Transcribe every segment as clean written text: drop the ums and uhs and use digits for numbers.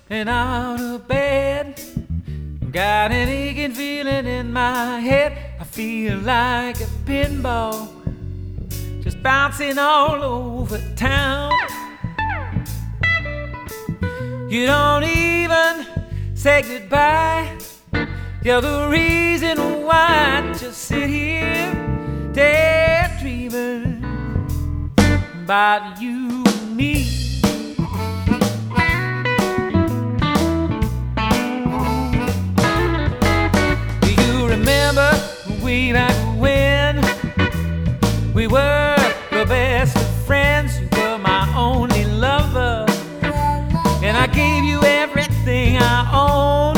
and out of bed. Got an aching feeling in my head. I feel like a pinball, just bouncing all over town. You don't even say goodbye. You're the reason why I just sit here daydreaming about you and me. Do you remember way back when we were the best of friends? You were my only lover, and I gave you everything I own.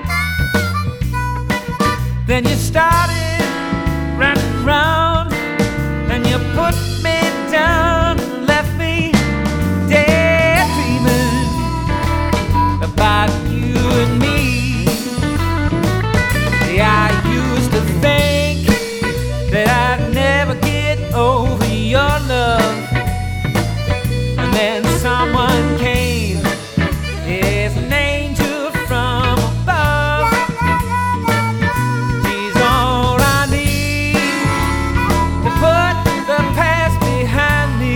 Then you started running round, and you put me down and left me daydreaming about you and me. Yeah, I used to think that I'd never get over your love, and then someone came as an angel from above. She's all I need to put the past behind me.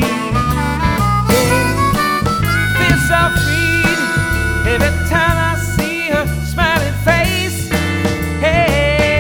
Yeah. Feel so free every time I see her smiling face. Hey.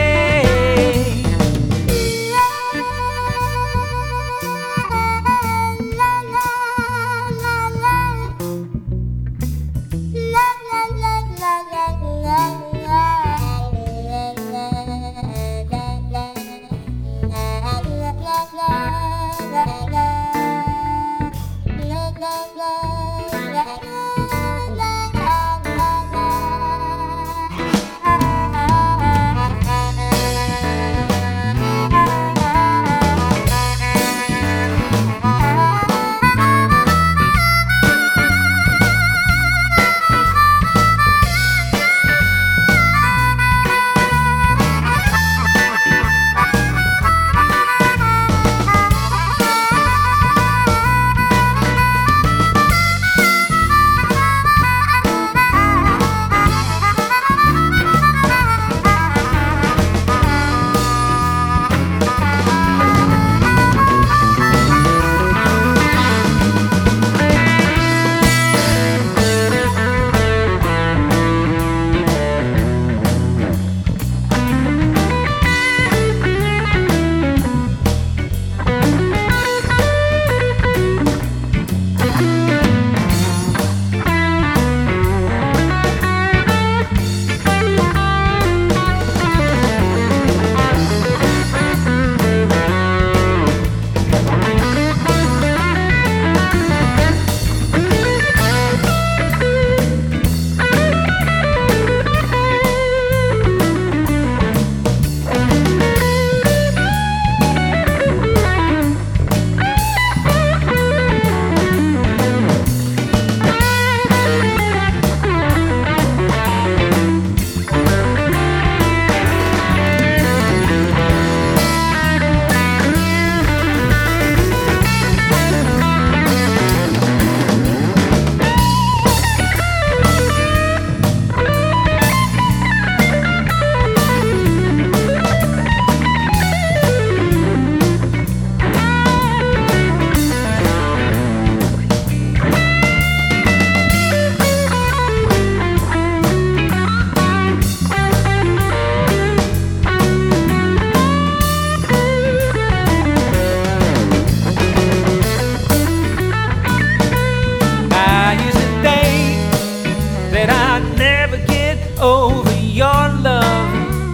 Over your love,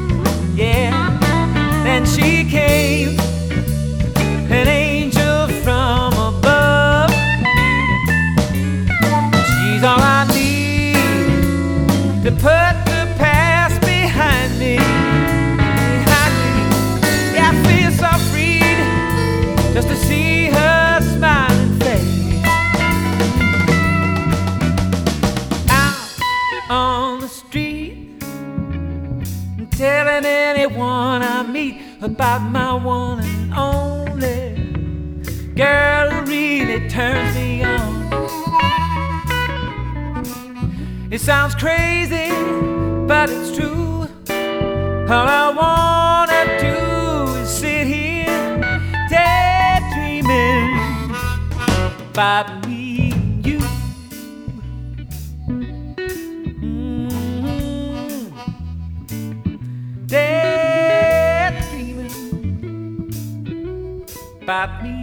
yeah. Then she came, an angel from above. She's all I need to put the past behind me. Yeah, I feel so free just to see her smiling face. Out on the street, telling anyone I meet about my one and only girl who really turns me on. It sounds crazy, but it's true. All I wanna do is sit here daydreaming about me and you. Daydreaming about me.